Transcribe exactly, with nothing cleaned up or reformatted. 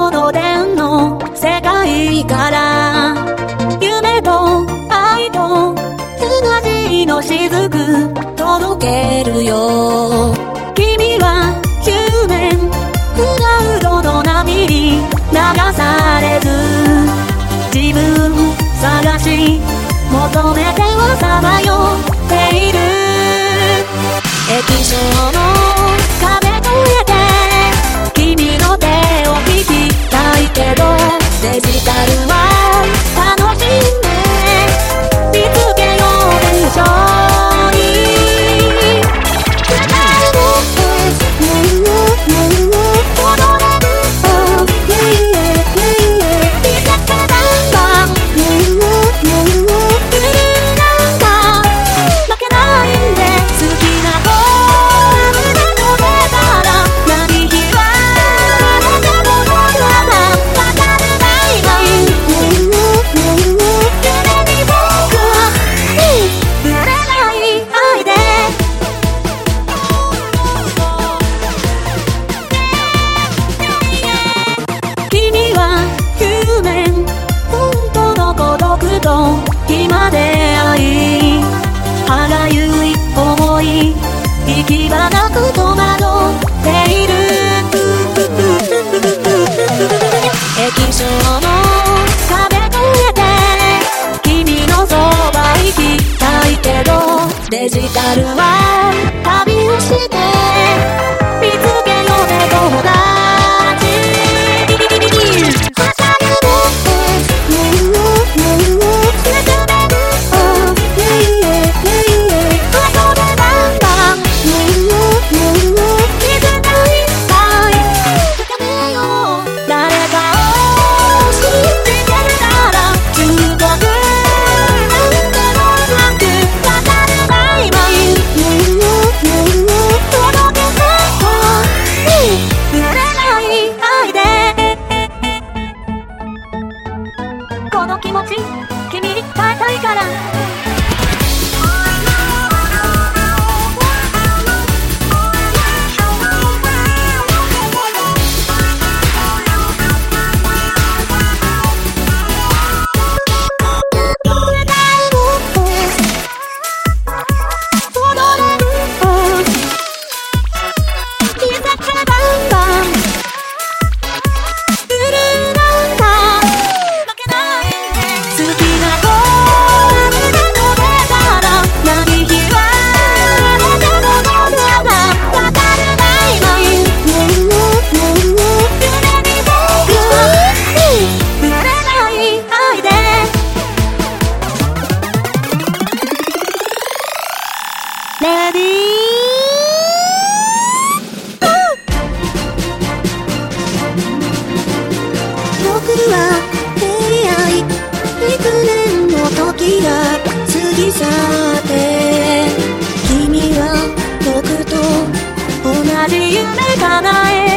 この電の世界から夢と愛と命の雫届けるよ。君は九面クラウドの波に流されず、自分探し求めてはさまよっている。液晶の壁越えて君の手を引きたいけど、デジタルは楽しんで見つけようでしょうに。今で愛歯がゆい思い行き場なく戸惑っている。液晶の壁越えて君のそば行きたいけど、デジタルは旅をして見つけようね友達。この気持ち君に伝えたいから。レディー僕は出会い幾年の時が過ぎ去って、君は僕と同じ夢叶え